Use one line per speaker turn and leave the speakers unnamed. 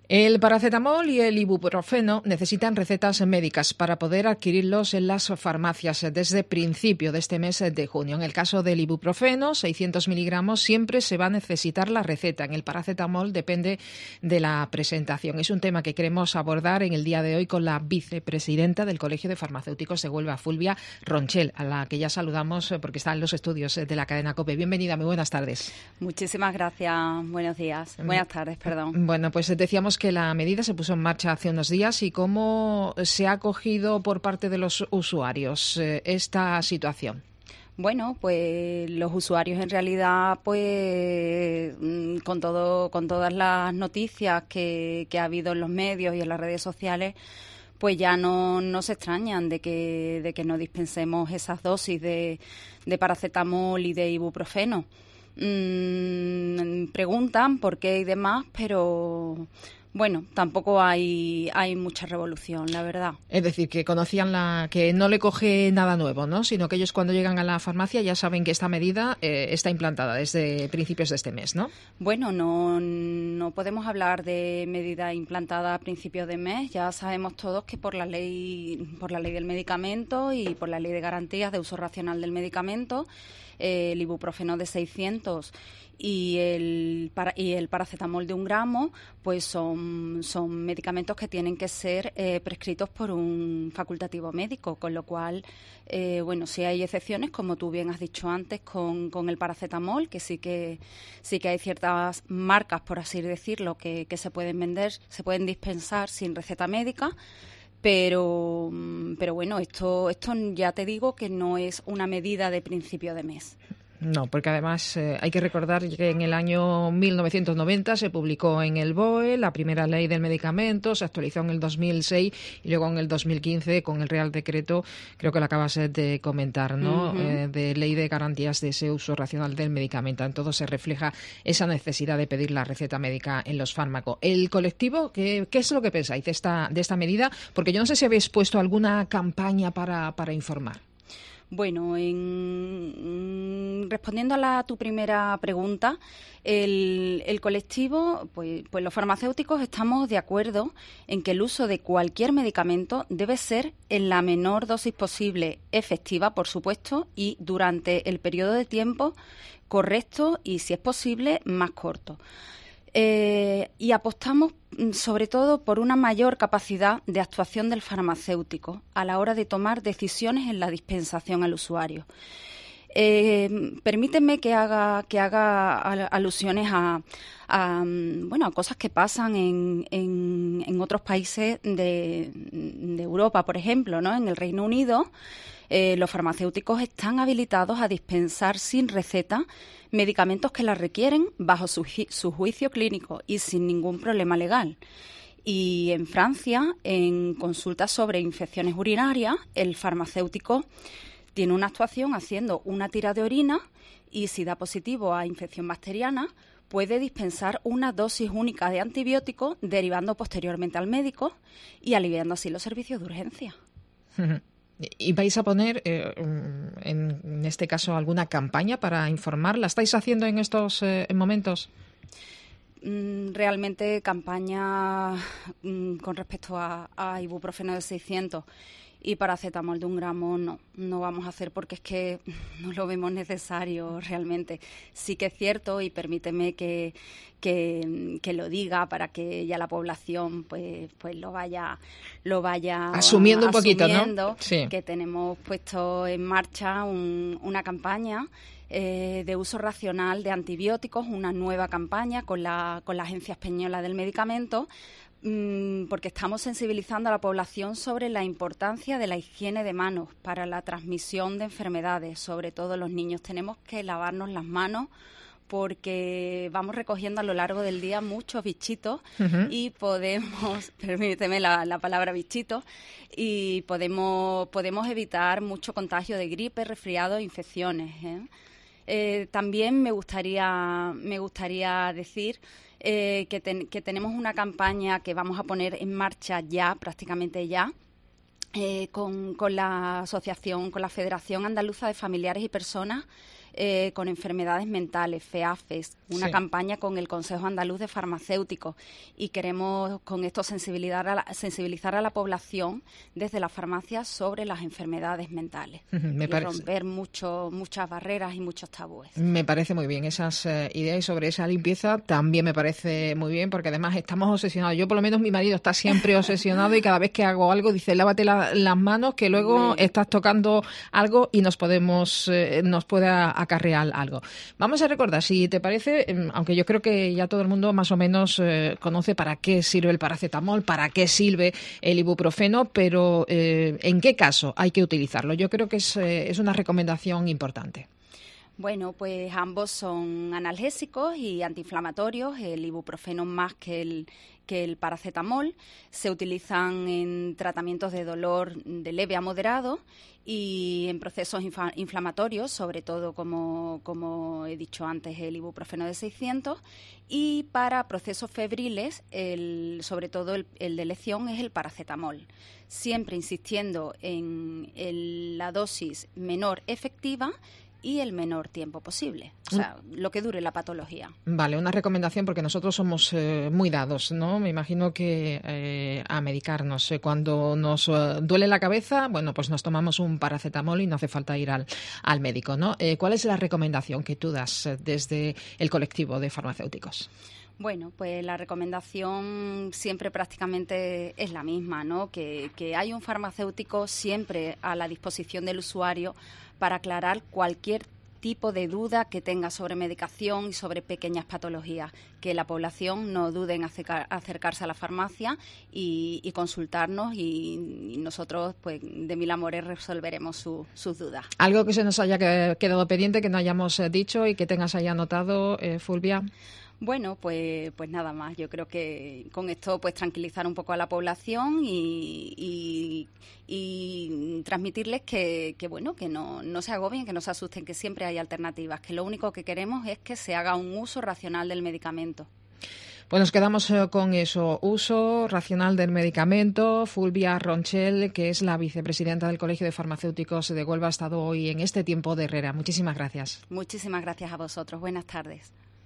El paracetamol y el ibuprofeno necesitan recetas médicas para poder adquirirlos en las farmacias desde principio de este mes de junio. En el caso del ibuprofeno, 600 miligramos, siempre se va a necesitar la receta. En el paracetamol depende de la presentación. Es un tema que queremos abordar en el día de hoy con la vicepresidenta del Colegio de Farmacéuticos de Huelva, Fulvia Ronchel, a la que ya saludamos porque está en los estudios de la cadena COPE. Bienvenida, muy buenas tardes.
Muchísimas gracias. Buenos días. Buenas tardes, perdón.
Bueno, pues decíamos que la medida se puso en marcha hace unos días y cómo se ha acogido por parte de los usuarios esta situación.
Bueno, pues los usuarios en realidad, pues con todas las noticias que ha habido en los medios y en las redes sociales, pues ya no se extrañan de que no dispensemos esas dosis de paracetamol y de ibuprofeno. Preguntan por qué y demás, pero bueno, tampoco hay mucha revolución, la verdad.
Es decir, que conocían que no le coge nada nuevo, ¿no? Sino que ellos cuando llegan a la farmacia ya saben que esta medida está implantada desde principios de este mes, ¿no?
Bueno, no podemos hablar de medida implantada a principios de mes. Ya sabemos todos que por la ley del medicamento y por la ley de garantías de uso racional del medicamento, el ibuprofeno de 600 y el paracetamol de 1 gramo, pues son medicamentos que tienen que ser prescritos por un facultativo médico, con lo cual, bueno, sí hay excepciones, como tú bien has dicho antes, con el paracetamol, que sí que hay ciertas marcas, por así decirlo, que se pueden vender, se pueden dispensar sin receta médica. Pero bueno, esto ya te digo que no es una medida de principio de mes.
No, porque además hay que recordar que en el año 1990 se publicó en el BOE la primera ley del medicamento, se actualizó en el 2006 y luego en el 2015 con el Real Decreto, creo que lo acabas de comentar, ¿no? Uh-huh. De ley de garantías de ese uso racional del medicamento. En todo se refleja esa necesidad de pedir la receta médica en los fármacos. El colectivo, ¿qué es lo que pensáis de esta medida? Porque yo no sé si habéis puesto alguna campaña para informar.
Bueno, respondiendo a tu primera pregunta, el colectivo, pues los farmacéuticos estamos de acuerdo en que el uso de cualquier medicamento debe ser en la menor dosis posible, efectiva, por supuesto, y durante el periodo de tiempo correcto y, si es posible, más corto. Y apostamos sobre todo por una mayor capacidad de actuación del farmacéutico a la hora de tomar decisiones en la dispensación al usuario. Permíteme que haga alusiones a cosas que pasan en otros países de Europa, por ejemplo, ¿no? En el Reino Unido, los farmacéuticos están habilitados a dispensar sin receta medicamentos que la requieren bajo su juicio clínico y sin ningún problema legal. Y en Francia, en consultas sobre infecciones urinarias, el farmacéutico tiene una actuación haciendo una tira de orina y, si da positivo a infección bacteriana, puede dispensar una dosis única de antibiótico, derivando posteriormente al médico y aliviando así los servicios de urgencia.
¿Y vais a poner, en este caso, alguna campaña para informar? ¿La estáis haciendo en estos momentos?
Realmente campaña con respecto a ibuprofeno de 600 y paracetamol de 1 gramo no vamos a hacer, porque es que no lo vemos necesario realmente. Sí que es cierto, y permíteme que lo diga para que ya la población pues lo vaya
asumiendo un poquito, ¿no?
Sí. Que tenemos puesto en marcha una campaña de uso racional de antibióticos, una nueva campaña con la Agencia Española del Medicamento, porque estamos sensibilizando a la población sobre la importancia de la higiene de manos para la transmisión de enfermedades, sobre todo los niños. Tenemos que lavarnos las manos porque vamos recogiendo a lo largo del día muchos bichitos. Uh-huh. Y podemos, permíteme la palabra bichitos, y podemos evitar mucho contagio de gripe, resfriado e infecciones, también me gustaría decir que tenemos una campaña que vamos a poner en marcha ya, prácticamente ya, con la asociación, con la Federación Andaluza de Familiares y Personas con enfermedades mentales, FEAFES, una campaña con el Consejo Andaluz de Farmacéuticos, y queremos con esto sensibilizar a la población desde la farmacia sobre las enfermedades mentales y romper muchas barreras y muchos tabúes.
Me parece muy bien esas ideas, y sobre esa limpieza también me parece muy bien, porque además estamos obsesionados. Yo, por lo menos, mi marido está siempre obsesionado y cada vez que hago algo dice: lávate las manos, que luego estás tocando algo y nos puede acarrear algo. Vamos a recordar, si te parece, aunque yo creo que ya todo el mundo más o menos conoce para qué sirve el paracetamol, para qué sirve el ibuprofeno, pero ¿en qué caso hay que utilizarlo? Yo creo que es una recomendación importante.
Bueno, pues ambos son analgésicos y antiinflamatorios, el ibuprofeno más que el paracetamol. Se utilizan en tratamientos de dolor de leve a moderado y en procesos inflamatorios, sobre todo, como he dicho antes, el ibuprofeno de 600. Y para procesos febriles, sobre todo el de elección es el paracetamol, siempre insistiendo en la dosis menor efectiva y el menor tiempo posible, o sea, lo que dure la patología.
Vale, una recomendación, porque nosotros somos muy dados, ¿no? Me imagino que a medicarnos. Cuando nos duele la cabeza, bueno, pues nos tomamos un paracetamol y no hace falta ir al médico, ¿no? ¿Cuál es la recomendación que tú das desde el colectivo de farmacéuticos?
Bueno, pues la recomendación siempre prácticamente es la misma, ¿no? Que hay un farmacéutico siempre a la disposición del usuario para aclarar cualquier tipo de duda que tenga sobre medicación y sobre pequeñas patologías. Que la población no dude en acercarse a la farmacia y consultarnos, y nosotros, pues, de mil amores resolveremos sus dudas.
¿Algo que se nos haya quedado pendiente, que no hayamos dicho y que tengas ahí anotado, Fulvia?
Bueno, pues nada más. Yo creo que con esto, pues, tranquilizar un poco a la población y transmitirles que bueno, que no se agobien, que no se asusten, que siempre hay alternativas, que lo único que queremos es que se haga un uso racional del medicamento.
Pues nos quedamos con eso, uso racional del medicamento. Fulvia Ronchel, que es la vicepresidenta del Colegio de Farmacéuticos de Huelva, ha estado hoy en este Tiempo de Herrera. Muchísimas gracias.
Muchísimas gracias a vosotros. Buenas tardes.